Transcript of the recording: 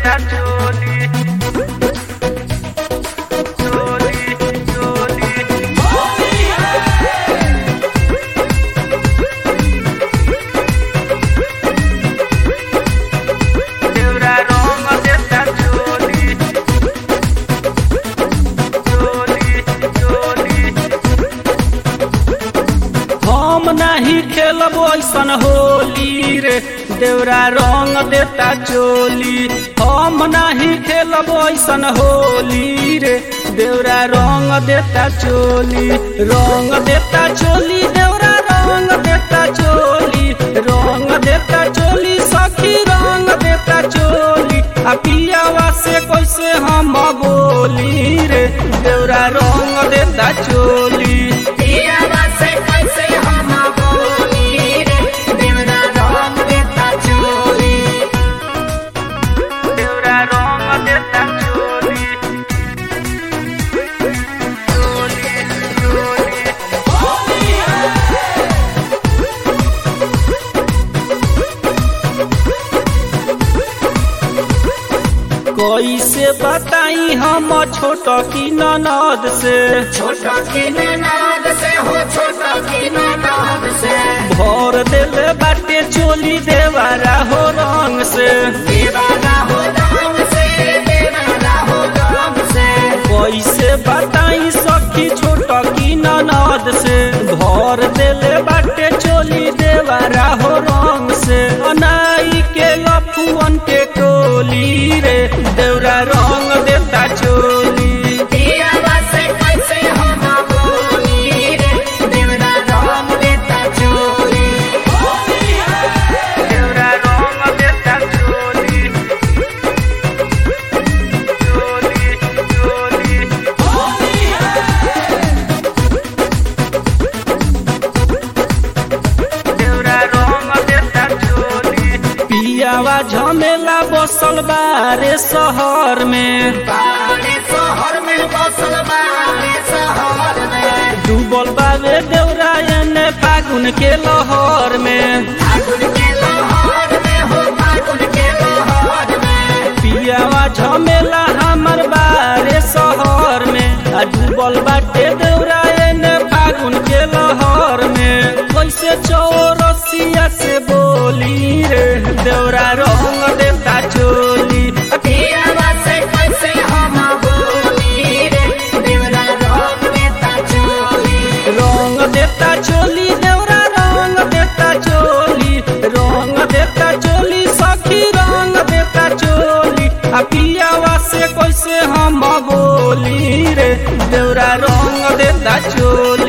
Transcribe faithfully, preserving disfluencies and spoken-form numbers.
देता चोली चोली चोली देवरा रंग देता चोली चोली चोली हम नहीं खेलब ऐसन होली रे देवरा रंग देता चोली हम नहीं खेलब ऐसन होली रे देवरा रंग देता चोली रंग देता चोली देवरा रंग देता चोली रंग देता चोली सखी रंग देता चोली आ पियावा से कैसे हम बोली रे देवरा रंग देता चोली पियावा से कैसे हम बोली रे देवरा रंग देता चोली देवरा रंग देता चोली चोली चोली कैसे बताई हम छोट की ननद से छोटा की ननद से हो छोटा की ननद से भर दिल बाटे चोली देवारा हो रंग से देवारा हो रंग से देवारा हो रंग से कैसे बताई सखी छोट की ननद से भर दिल बाटे चोली देवारा हो रंग से अनाई के लफुअन के टोली रे देवरा रंग देता चोली पियावा से कैसे हम बोली रे देवरा रंग देता चोली देवरा रंग देता चोली चोली चोली देवरा रंग देता चोली पियावा झमेला बसल बारे शहर में बारे शहर में बसल बारे शहर में डूबल बावे देवरा एने फागुन के लहर में फागुन के लहर में हो फागुन के लहर में पियावा झमेला हमर बारे शहर में आ डूबल बाटे देवरा एने फागुन के लहर में कैसे चौरसिया से बोली रे देवरा रंग देता चोली पियावा से कैसे हम बोली रे देवरा रंग देता चोली रंग देता चोली देवरा रंग देता चोली रंग देता चोली सखी रंग देता चोली आ पियावा से कैसे हम बोली रे देवरा रंग देता चोली